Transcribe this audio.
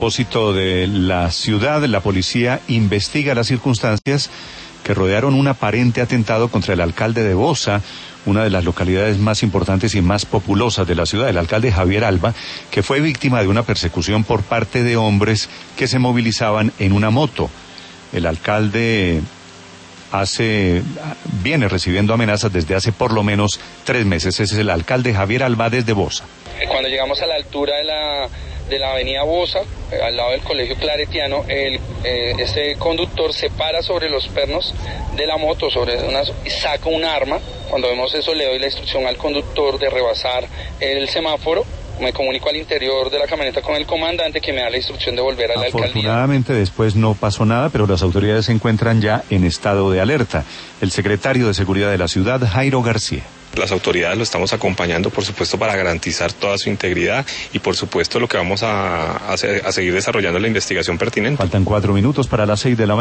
A propósito de la ciudad, la policía investiga las circunstancias que rodearon un aparente atentado contra el alcalde de Bosa, una de las localidades más importantes y más populosas de la ciudad, el alcalde Javier Alba, que fue víctima de una persecución por parte de hombres que se movilizaban en una moto. El alcalde viene recibiendo amenazas desde hace por lo menos 3 meses. Ese es el alcalde Javier Alba desde Bosa. Cuando llegamos a la altura de la avenida Bosa, al lado del colegio claretiano, este conductor se para sobre los pernos de la moto, y saca un arma. Cuando vemos eso, le doy la instrucción al conductor de rebasar el semáforo. Me comunico al interior de la camioneta con el comandante, que me da la instrucción de volver a la alcaldía. Afortunadamente después no pasó nada, pero las autoridades se encuentran ya en estado de alerta. El secretario de Seguridad de la ciudad, Jairo García. Las autoridades lo estamos acompañando, por supuesto, para garantizar toda su integridad y, por supuesto, lo que vamos a seguir desarrollando la investigación pertinente. Faltan 4 minutos para las 6 de la mañana.